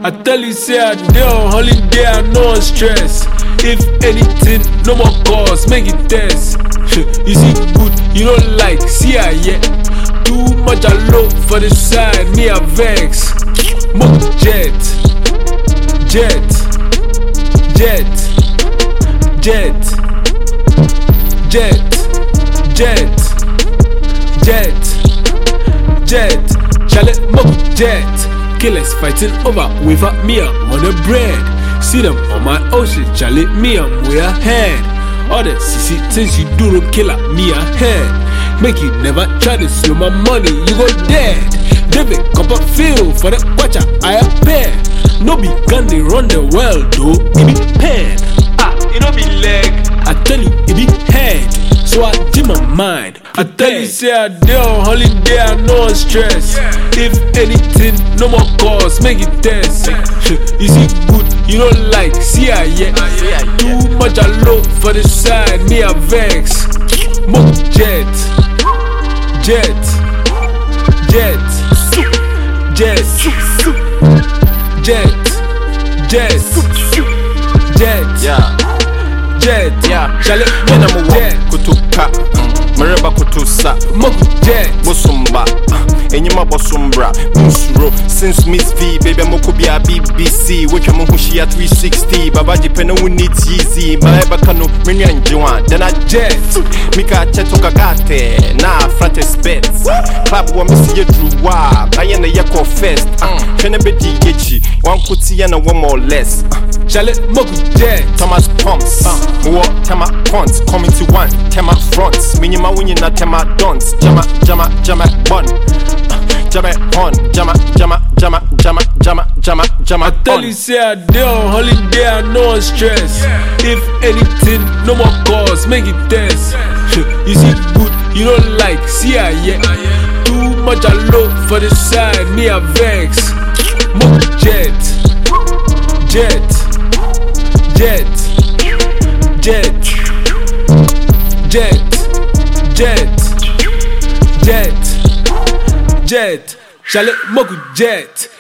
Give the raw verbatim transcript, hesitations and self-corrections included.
I tell you, say I dey on holiday, I no stress. If anything, no more calls, make it test. You see good, you don't like, see I yet. Too much I look for the side, me a vex. More jet, jet, jet, jet, jet, jet, jet, jet. Charlie, more jet. Killers fighting over without me, I'm on the bread. See them on my ocean, Charlie, me, I'm way ahead. All the C C things you do don't kill at me ahead. Make you never try to steal my money, you go dead. David Copperfield for the watcher, I appear. No be gun, they run the world though, it be pen. Ah, it don't be leg, I tell you, it be head. So I did my mind. I tell you, say I dey on holiday, I no stress. If anything, no more calls, make it test. You see good, you don't like, see I yet. Too much I look for the side, me a vex. More jet, jet, jet, jet, jet, jet, jet, Yeah. jet, Yeah. Charlie, When I'm a jet, walk, kutuka, Mareba kutusa, more jet, Bosumba, Enyima Bosumbra, Musuro, since Miss V, baby Mokubia B B C, which I'm Hushia three sixty, Babaji Peno needs easy, Baeba Kano, Minian Juan, then I jet, Mika Chetoka Gate, na Frates Bets, Clap one Missy Drua, I am a Yako Fest, Kenebedi Gichi, one Kuti and one more less. Charlie, more jet, Thomas Pumps, more Tama Ponts, coming to one, Tema Fronts, Minima winning na Tema Dons, Jama, Jama, Jama, Bun, Jama, Pon, Jama, Jama, Jama, Jama, Jama, Jama, Jama, I tell you, say I dey on holiday, I no stress. If anything, no more calls, make it test. You see good, you don't like, see I yet. Too much I look for the side, me a vex. More jet, jet, jet, jet, jet, jet, jet, jet. Charlie, Moku jet.